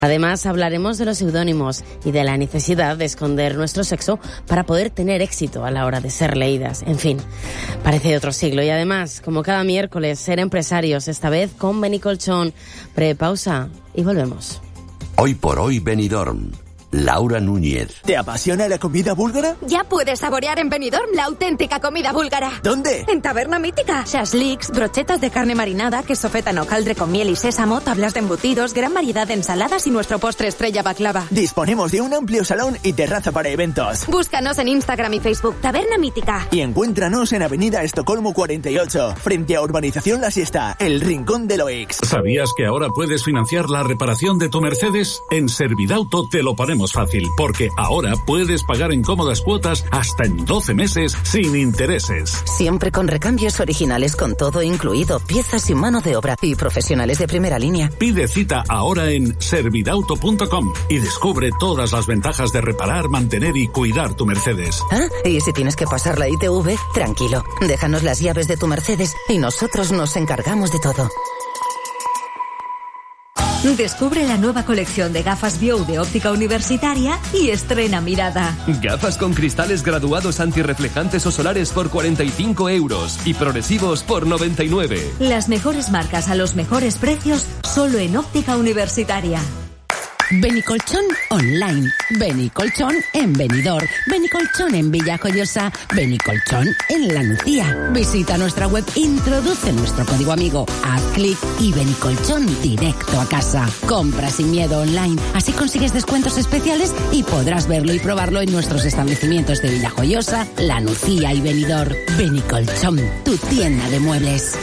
Además, hablaremos de los seudónimos y de la necesidad de esconder nuestro sexo para poder tener éxito a la hora de ser leídas. En fin, parece de otro siglo. Y además, como cada miércoles, ser empresarios, esta vez con Benicolchón. Pausa y volvemos. Hoy por hoy Benidorm. Laura Núñez. ¿Te apasiona la comida búlgara? Ya puedes saborear en Benidorm la auténtica comida búlgara. ¿Dónde? En Taberna Mítica. Shashliks, brochetas de carne marinada, queso feta en hojaldre con miel y sésamo, tablas de embutidos, gran variedad de ensaladas y nuestro postre estrella baklava. Disponemos de un amplio salón y terraza para eventos. Búscanos en Instagram y Facebook, Taberna Mítica. Y encuéntranos en Avenida Estocolmo 48, frente a Urbanización La Siesta, el Rincón de Loix. ¿Sabías que ahora puedes financiar la reparación de tu Mercedes? En Servidauto te lo ponemos fácil, porque ahora puedes pagar en cómodas cuotas hasta en 12 meses sin intereses. Siempre con recambios originales con todo incluido, piezas y mano de obra y profesionales de primera línea. Pide cita ahora en servidauto.com y descubre todas las ventajas de reparar, mantener y cuidar tu Mercedes. Ah, y si tienes que pasar la ITV, tranquilo, déjanos las llaves de tu Mercedes y nosotros nos encargamos de todo. Descubre la nueva colección de gafas View de óptica universitaria y estrena mirada. Gafas con cristales graduados antirreflejantes o solares por 45 € y progresivos por 99. Las mejores marcas a los mejores precios solo en óptica universitaria. Benicolchón online, Benicolchón en Benidorm, Benicolchón en Villajoyosa, Benicolchón en La Nucía. Visita nuestra web, introduce nuestro código amigo, haz clic y Benicolchón directo a casa. Compra sin miedo online, así consigues descuentos especiales y podrás verlo y probarlo en nuestros establecimientos de Villajoyosa, La Nucía y Benidorm. Benicolchón, tu tienda de muebles.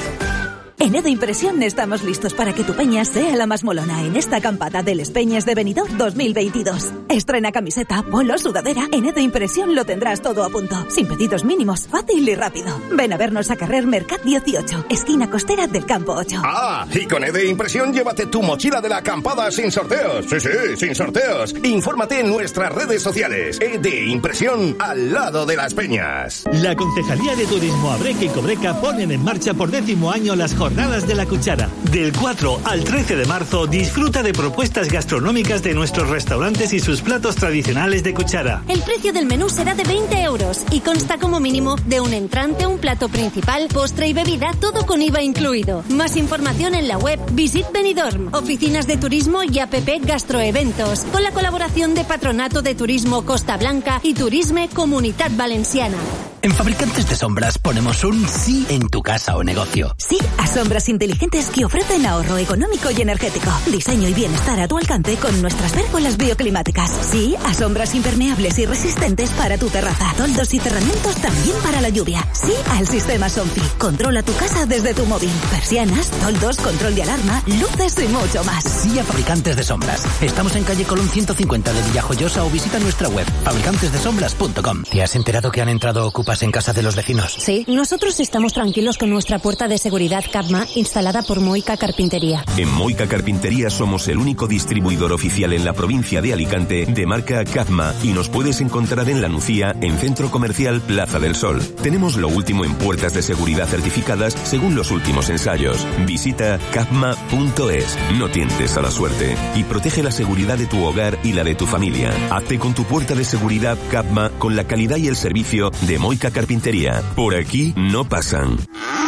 En Edo Impresión estamos listos para que tu peña sea la más molona en esta acampada de Les Peñas de Benidorm 2022. Estrena camiseta, polo, sudadera. En Edo Impresión lo tendrás todo a punto, sin pedidos mínimos, fácil y rápido. Ven a vernos a Carrer Mercat 18, esquina costera del Campo 8. Ah, y con Edo Impresión llévate tu mochila de la acampada sin sorteos. Sí, sin sorteos. Infórmate en nuestras redes sociales. Edo Impresión al lado de Las Peñas. La Concejalía de Turismo Abreca y Cobreca ponen en marcha por 10º año las Jornadas de la Cuchara. Del 4 al 13 de marzo disfruta de propuestas gastronómicas de nuestros restaurantes y sus platos tradicionales de cuchara. El precio del menú será de 20 € y consta como mínimo de un entrante, un plato principal, postre y bebida, todo con IVA incluido. Más información en la web Visit Benidorm, oficinas de turismo y app Gastroeventos, con la colaboración de Patronato de Turismo Costa Blanca y Turisme Comunitat Valenciana. En Fabricantes de Sombras ponemos un sí en tu casa o negocio. Sí a sombras inteligentes que ofrecen ahorro económico y energético. Diseño y bienestar a tu alcance con nuestras pérgolas bioclimáticas. Sí a sombras impermeables y resistentes para tu terraza. Toldos y cerramientos también para la lluvia. Sí al sistema Somfy. Controla tu casa desde tu móvil. Persianas, toldos, control de alarma, luces y mucho más. Sí a Fabricantes de Sombras. Estamos en calle Colón 150 de Villajoyosa o visita nuestra web fabricantesdesombras.com. ¿Te has enterado que han entrado ocupas en casa de los vecinos? Sí, nosotros estamos tranquilos con nuestra puerta de seguridad CAPMA instalada por Moica Carpintería. En Moica Carpintería somos el único distribuidor oficial en la provincia de Alicante de marca CAPMA y nos puedes encontrar en La Nucía, en Centro Comercial Plaza del Sol. Tenemos lo último en puertas de seguridad certificadas según los últimos ensayos. Visita capma.es, no tientes a la suerte y protege la seguridad de tu hogar y la de tu familia. Hazte con tu puerta de seguridad CAPMA con la calidad y el servicio de Moica Carpintería. Por aquí no pasan.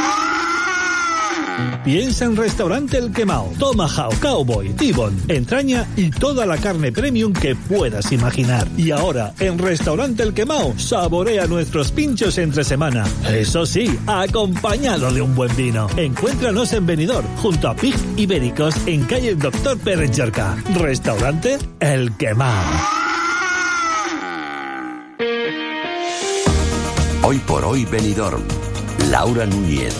Piensa en Restaurante El Quemao. Tomahawk, Cowboy, T-Bone, entraña y toda la carne premium que puedas imaginar. Y ahora, en Restaurante El Quemao, saborea nuestros pinchos entre semana. Eso sí, acompañado de un buen vino. Encuéntranos en Benidorm, junto a Pig Ibéricos, en calle Dr. Pérez Llorca. Restaurante El Quemao. Hoy por hoy Benidorm. Laura Núñez.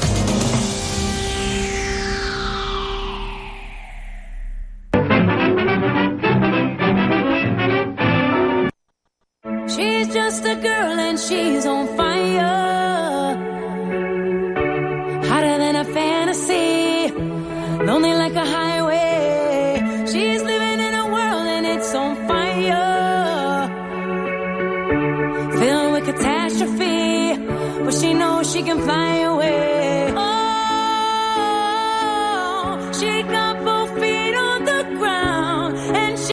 She's just a girl and she's on fire, hotter than a fantasy, lonely like a highway. She's living in a world and it's on fire, filled with catastrophe, but she knows she can fly away.